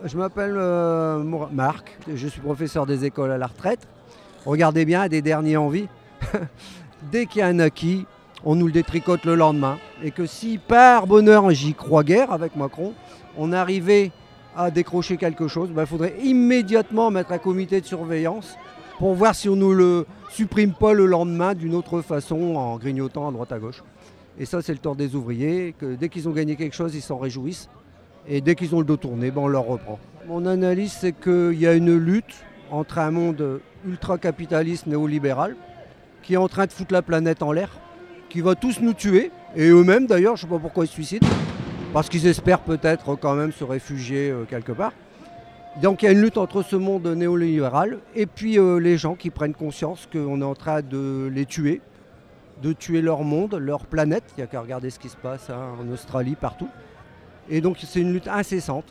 Je m'appelle Marc, je suis professeur des écoles à la retraite. Regardez bien, des derniers en vie. Dès qu'il y a un acquis, on nous le détricote le lendemain. Et que si par bonheur, j'y crois guère avec Macron, on arrivait à décrocher quelque chose, il faudrait immédiatement mettre un comité de surveillance pour voir si on ne le supprime pas le lendemain d'une autre façon en grignotant à droite à gauche. Et ça, c'est le tort des ouvriers, que dès qu'ils ont gagné quelque chose, ils s'en réjouissent. Et dès qu'ils ont le dos tourné, on leur reprend. Mon analyse, c'est qu'il y a une lutte entre un monde ultra-capitaliste néolibéral qui est en train de foutre la planète en l'air, qui va tous nous tuer, et eux-mêmes d'ailleurs, je ne sais pas pourquoi ils se suicident, parce qu'ils espèrent peut-être quand même se réfugier quelque part. Donc il y a une lutte entre ce monde néolibéral et puis les gens qui prennent conscience qu'on est en train de les tuer, de tuer leur monde, leur planète. Il n'y a qu'à regarder ce qui se passe en Australie, partout. Et donc c'est une lutte incessante.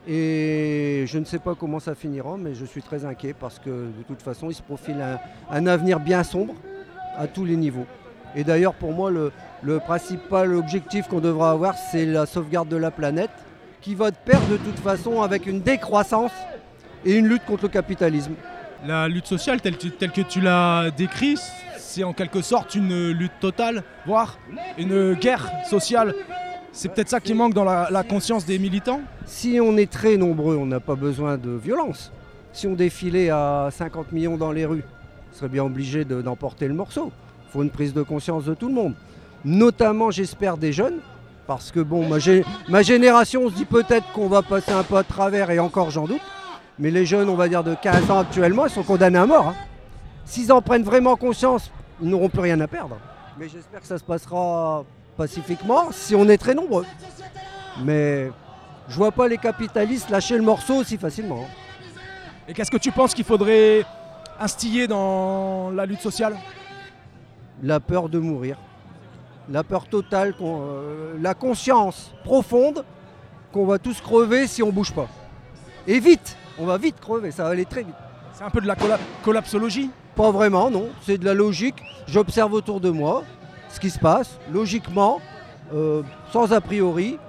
Et je ne sais pas comment ça finira, mais je suis très inquiet parce que de toute façon, il se profile un avenir bien sombre à tous les niveaux. Et d'ailleurs, pour moi, le principal objectif qu'on devra avoir, c'est la sauvegarde de la planète, qui va de pair de toute façon avec une décroissance et une lutte contre le capitalisme. La lutte sociale, telle que tu l'as décrit, c'est en quelque sorte une lutte totale, voire une guerre sociale. C'est peut-être ça qui manque dans la conscience des militants. Si on est très nombreux, on n'a pas besoin de violence. Si on défilait à 50 millions dans les rues, on serait bien obligé d'emporter le morceau. Il faut une prise de conscience de tout le monde. Notamment, j'espère, des jeunes. Parce que ma génération, on se dit peut-être qu'on va passer un peu à travers, et encore j'en doute. Mais les jeunes, on va dire de 15 ans actuellement, ils sont condamnés à mort. S'ils en prennent vraiment conscience, ils n'auront plus rien à perdre. Mais j'espère que ça se passera pacifiquement si on est très nombreux. Mais je vois pas les capitalistes lâcher le morceau aussi facilement. Et qu'est-ce que tu penses qu'il faudrait instiller dans la lutte sociale ? La peur de mourir. La peur totale, la conscience profonde qu'on va tous crever si on ne bouge pas. Et vite, on va vite crever, ça va aller très vite. C'est un peu de la collapsologie ? Pas vraiment, non. C'est de la logique. J'observe autour de moi ce qui se passe, logiquement, sans a priori,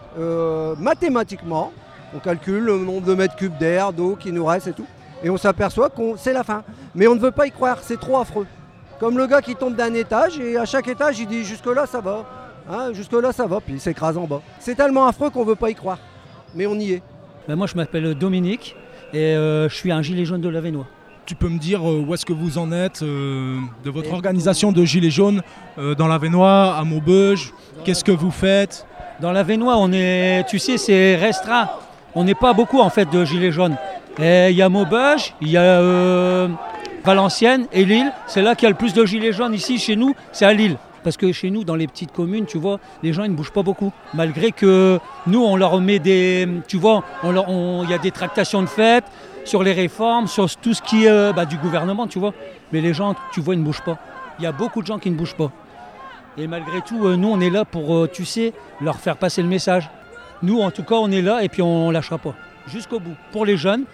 mathématiquement. On calcule le nombre de mètres cubes d'air, d'eau qui nous reste et tout. Et on s'aperçoit que c'est la fin. Mais on ne veut pas y croire, c'est trop affreux. Comme le gars qui tombe d'un étage et à chaque étage il dit jusque-là ça va, jusque-là ça va, puis il s'écrase en bas. C'est tellement affreux qu'on ne veut pas y croire, mais on y est. Moi je m'appelle Dominique et je suis un gilet jaune de l'Avesnois. Tu peux me dire où est-ce que vous en êtes de votre organisation de gilets jaunes dans l'Avesnois, à Maubeuge ? Qu'est-ce que vous faites ? Dans l'Avesnois, on est, tu sais, c'est restreint. On n'est pas beaucoup en fait de gilets jaunes. Il y a Maubeuge, il y a Valenciennes et Lille, c'est là qu'il y a le plus de gilets jaunes ici chez nous, c'est à Lille. Parce que chez nous, dans les petites communes, tu vois, les gens ils ne bougent pas beaucoup. Malgré que nous, on leur met des, tu vois, il y a des tractations de fête sur les réformes, sur tout ce qui est du gouvernement, tu vois. Mais les gens, tu vois, ils ne bougent pas. Il y a beaucoup de gens qui ne bougent pas. Et malgré tout, nous, on est là pour, tu sais, leur faire passer le message. Nous, en tout cas, on est là et puis on ne lâchera pas. Jusqu'au bout. Pour les jeunes,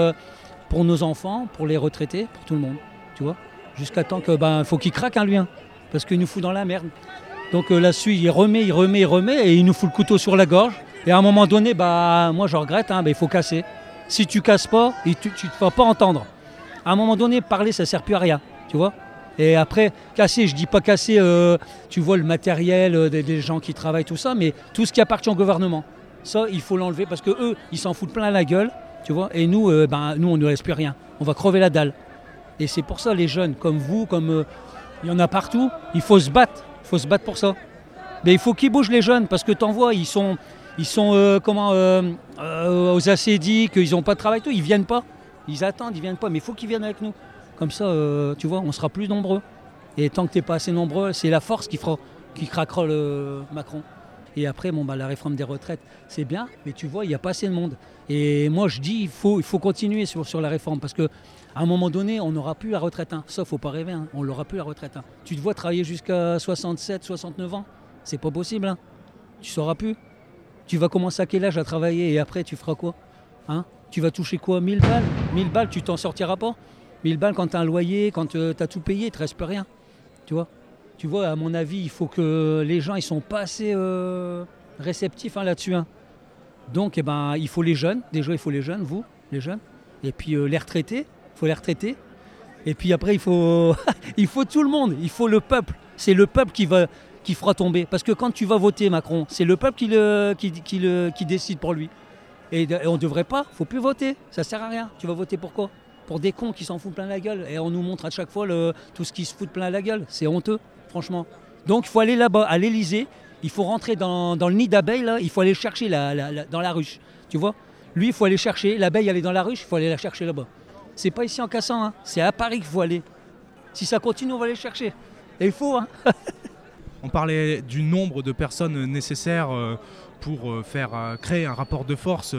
pour nos enfants, pour les retraités, pour tout le monde, tu vois. Jusqu'à temps que, faut qu'il craque, lui, parce qu'il nous fout dans la merde. Donc là-dessus, il remet, et il nous fout le couteau sur la gorge. Et à un moment donné, moi, je regrette, il faut casser. Si tu casses pas, tu ne vas pas entendre. À un moment donné, parler, ça ne sert plus à rien, tu vois. Et après, casser, je dis pas casser, tu vois, le matériel des gens qui travaillent, tout ça, mais tout ce qui appartient au gouvernement. Ça, il faut l'enlever parce qu'eux, ils s'en foutent plein la gueule, tu vois. Et nous, nous, on ne laisse plus rien. On va crever la dalle. Et c'est pour ça, les jeunes, comme vous, comme il y en a partout, il faut se battre. Il faut se battre pour ça. Mais il faut qu'ils bougent, les jeunes, parce que t'en vois, ils sont aux ACDI, qu'ils n'ont pas de travail, tout. Ils viennent pas. Ils attendent, ils viennent pas. Mais il faut qu'ils viennent avec nous. Comme ça, tu vois, on sera plus nombreux. Et tant que t'es pas assez nombreux, c'est la force qui craquera le Macron. Et après, la réforme des retraites, c'est bien, mais tu vois, il n'y a pas assez de monde. Et moi, je dis, il faut continuer sur la réforme, parce qu'à un moment donné, on n'aura plus la retraite. Ça, il ne faut pas rêver, on n'aura plus la retraite. Tu te vois travailler jusqu'à 67, 69 ans, c'est pas possible. Tu ne sauras plus. Tu vas commencer à quel âge à travailler et après, tu feras quoi ? Tu vas toucher quoi ? 1000 balles ? 1000 balles, tu t'en sortiras pas ? 1000 balles quand tu as un loyer, quand tu as tout payé, il ne te reste plus rien. Tu vois, à mon avis, il faut que les gens ils sont pas assez réceptifs là-dessus. Donc il faut les jeunes, déjà il faut les jeunes, vous, les jeunes, et puis les retraités, il faut les retraités. Et puis après il faut, il faut tout le monde, il faut le peuple. C'est le peuple qui fera tomber. Parce que quand tu vas voter Macron, c'est le peuple qui décide pour lui. Et on ne devrait pas, il ne faut plus voter, ça ne sert à rien. Tu vas voter pour quoi ? Pour des cons qui s'en foutent plein la gueule. Et on nous montre à chaque fois tout ce qui se fout plein la gueule. C'est honteux, franchement. Donc il faut aller là-bas, à l'Élysée. Il faut rentrer dans le nid d'abeilles, là. Il faut aller chercher dans la ruche. Tu vois ? Lui, il faut aller chercher. L'abeille, elle est dans la ruche, il faut aller la chercher là-bas. C'est pas ici en Cassant, hein. C'est à Paris qu'il faut aller. Si ça continue, on va aller chercher. Et il faut, hein. On parlait du nombre de personnes nécessaires pour créer un rapport de force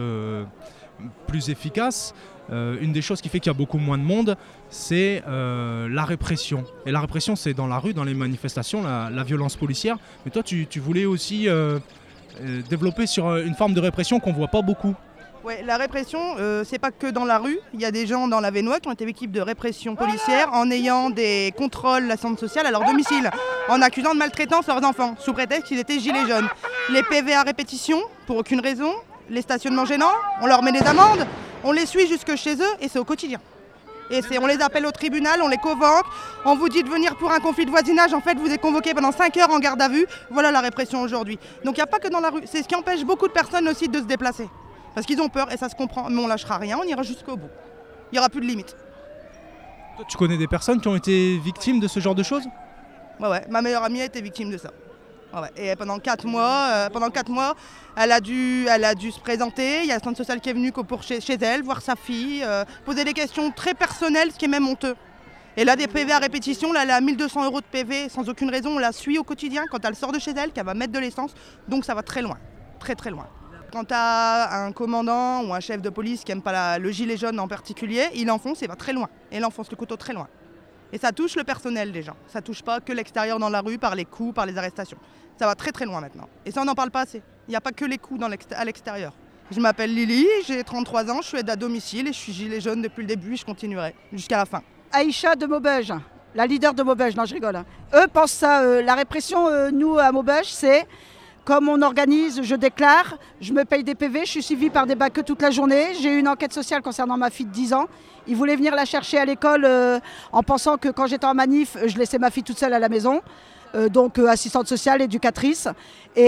plus efficace. Une des choses qui fait qu'il y a beaucoup moins de monde, c'est la répression. Et la répression, c'est dans la rue, dans les manifestations, la violence policière. Mais toi, tu voulais aussi développer sur une forme de répression qu'on ne voit pas beaucoup. Ouais, la répression, c'est pas que dans la rue. Il y a des gens dans l'Avesnois qui ont été victimes de répression policière en ayant des contrôles la centre sociale à leur domicile, en accusant de maltraitance leurs enfants, sous prétexte qu'ils étaient gilets jaunes. Les PV à répétition, pour aucune raison, les stationnements gênants, on leur met des amendes, on les suit jusque chez eux et c'est au quotidien. Et on les appelle au tribunal, on les convoque, on vous dit de venir pour un conflit de voisinage, en fait vous êtes convoqué pendant 5 heures en garde à vue. Voilà la répression aujourd'hui. Donc il n'y a pas que dans la rue, c'est ce qui empêche beaucoup de personnes aussi de se déplacer. Parce qu'ils ont peur et ça se comprend, mais on lâchera rien, on ira jusqu'au bout. Il n'y aura plus de limite. Toi, tu connais des personnes qui ont été victimes de ce genre de choses ? Ouais, ma meilleure amie a été victime de ça. Ouais. Et pendant 4 mois, elle a dû se présenter. Il y a le centre social qui est venu pour chez elle, voir sa fille, poser des questions très personnelles, ce qui est même honteux. Et là, des PV à répétition, là, elle a 1200 € de PV sans aucune raison. On la suit au quotidien quand elle sort de chez elle, qu'elle va mettre de l'essence. Donc ça va très loin, très très loin. Quand tu as un commandant ou un chef de police qui n'aime pas le gilet jaune en particulier, il enfonce et va très loin. Et il enfonce le couteau très loin. Et ça touche le personnel déjà. Ça touche pas que l'extérieur dans la rue par les coups, par les arrestations. Ça va très très loin maintenant. Et ça, on n'en parle pas assez. Il n'y a pas que les coups à l'extérieur. Je m'appelle Lily, j'ai 33 ans, je suis aide à domicile et je suis gilet jaune depuis le début et je continuerai jusqu'à la fin. Aïcha de Maubeuge, la leader de Maubeuge, non je rigole. Eux pensent ça, la répression, nous à Maubeuge, c'est... Comme on organise, je déclare, je me paye des PV, je suis suivie par des bacs toute la journée. J'ai eu une enquête sociale concernant ma fille de 10 ans. Ils voulaient venir la chercher à l'école en pensant que quand j'étais en manif, je laissais ma fille toute seule à la maison. Donc assistante sociale, éducatrice. Et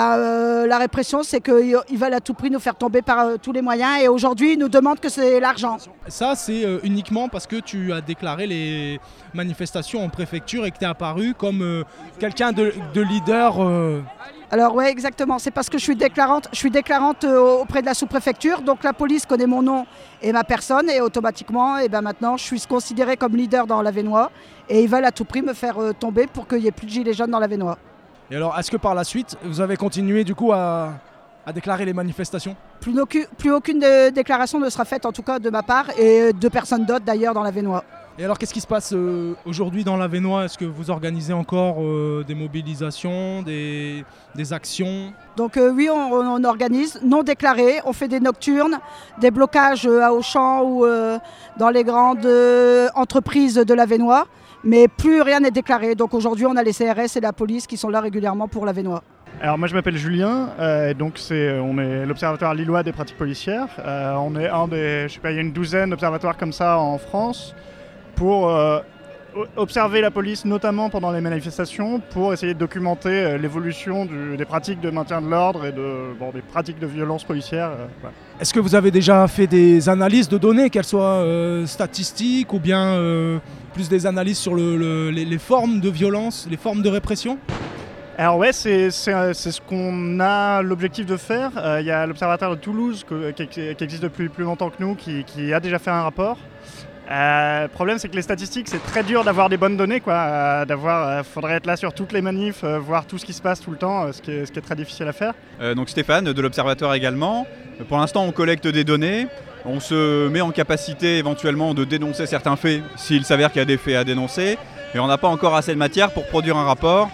la répression, c'est qu'ils veulent à tout prix nous faire tomber par tous les moyens. Et aujourd'hui, ils nous demandent que c'est l'argent. Ça, c'est uniquement parce que tu as déclaré les manifestations en préfecture et que tu es apparu comme quelqu'un de leader. Alors oui, exactement. C'est parce que je suis déclarante auprès de la sous-préfecture. Donc la police connaît mon nom et ma personne. Et automatiquement, maintenant, je suis considérée comme leader dans l'Avesnois. Et ils veulent à tout prix me faire tomber pour qu'il n'y ait plus de gilets jaunes dans l'Avesnois. Et alors, est-ce que par la suite, vous avez continué du coup à déclarer les manifestations ? Plus aucune déclaration ne sera faite, en tout cas de ma part, et de personne d'autre d'ailleurs dans l'Avesnois. Et alors, qu'est-ce qui se passe aujourd'hui dans l'Avesnois ? Est-ce que vous organisez encore des mobilisations, des actions ? Donc oui, on organise, non déclaré, on fait des nocturnes, des blocages à Auchan ou dans les grandes entreprises de l'Avesnois, mais plus rien n'est déclaré. Donc aujourd'hui, on a les CRS et la police qui sont là régulièrement pour l'Avesnois. Alors moi je m'appelle Julien, donc on est l'Observatoire lillois des pratiques policières. On est un des, il y a une douzaine d'observatoires comme ça en France pour observer la police, notamment pendant les manifestations, pour essayer de documenter l'évolution des pratiques de maintien de l'ordre et des pratiques de violence policière. Voilà. Est-ce que vous avez déjà fait des analyses de données, qu'elles soient statistiques ou bien plus des analyses sur les formes de violence, les formes de répression ? Alors ouais, c'est ce qu'on a l'objectif de faire. Il y a l'Observatoire de Toulouse qui existe depuis plus longtemps que nous, qui a déjà fait un rapport. Le problème, c'est que les statistiques, c'est très dur d'avoir des bonnes données, quoi. Faudrait être là sur toutes les manifs, voir tout ce qui se passe tout le temps, ce qui est très difficile à faire. Donc Stéphane, de l'Observatoire également. Pour l'instant, on collecte des données. On se met en capacité éventuellement de dénoncer certains faits s'il s'avère qu'il y a des faits à dénoncer. Mais on n'a pas encore assez de matière pour produire un rapport.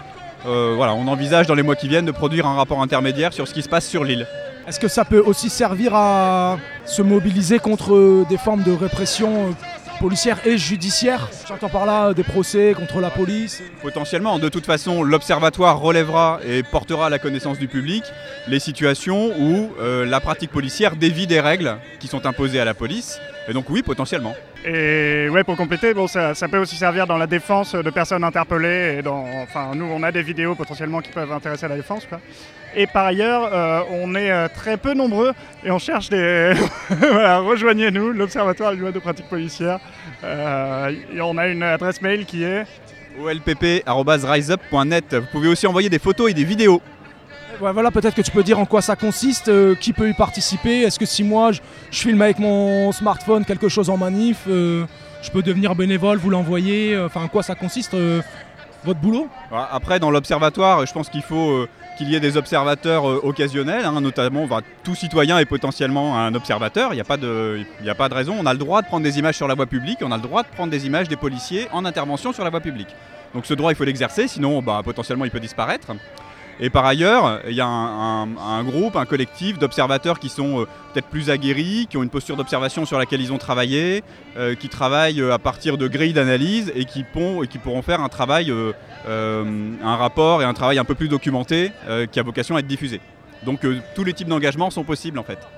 On envisage dans les mois qui viennent de produire un rapport intermédiaire sur ce qui se passe sur l'île. Est-ce que ça peut aussi servir à se mobiliser contre des formes de répression policière et judiciaire. J'entends par là des procès contre la police. Potentiellement, de toute façon, l'Observatoire relèvera et portera à la connaissance du public les situations où la pratique policière dévie des règles qui sont imposées à la police. Et donc oui, potentiellement. Et ouais, pour compléter, bon, ça peut aussi servir dans la défense de personnes interpellées. Enfin, nous, on a des vidéos potentiellement qui peuvent intéresser à la défense, quoi. Et par ailleurs, on est très peu nombreux et on cherche des... Voilà, rejoignez-nous, l'Observatoire lillois de pratique policière. Et on a une adresse mail qui est olpp@riseup.net. Vous pouvez aussi envoyer des photos et des vidéos. Ouais, voilà, peut-être que tu peux dire en quoi ça consiste, qui peut y participer. Est-ce que si moi je filme avec mon smartphone quelque chose en manif, je peux devenir bénévole, vous l'envoyer, enfin en quoi ça consiste votre boulot? Après, dans l'observatoire, je pense qu'il faut qu'il y ait des observateurs occasionnels, hein, notamment tout citoyen est potentiellement un observateur, il n'y a pas de raison. On a le droit de prendre des images sur la voie publique, on a le droit de prendre des images des policiers en intervention sur la voie publique. Donc ce droit, il faut l'exercer, sinon potentiellement il peut disparaître. Et par ailleurs, il y a un groupe, un collectif d'observateurs qui sont peut-être plus aguerris, qui ont une posture d'observation sur laquelle ils ont travaillé, qui travaillent à partir de grilles d'analyse et qui pourront faire un travail, un rapport et un travail un peu plus documenté qui a vocation à être diffusé. Donc tous les types d'engagements sont possibles en fait.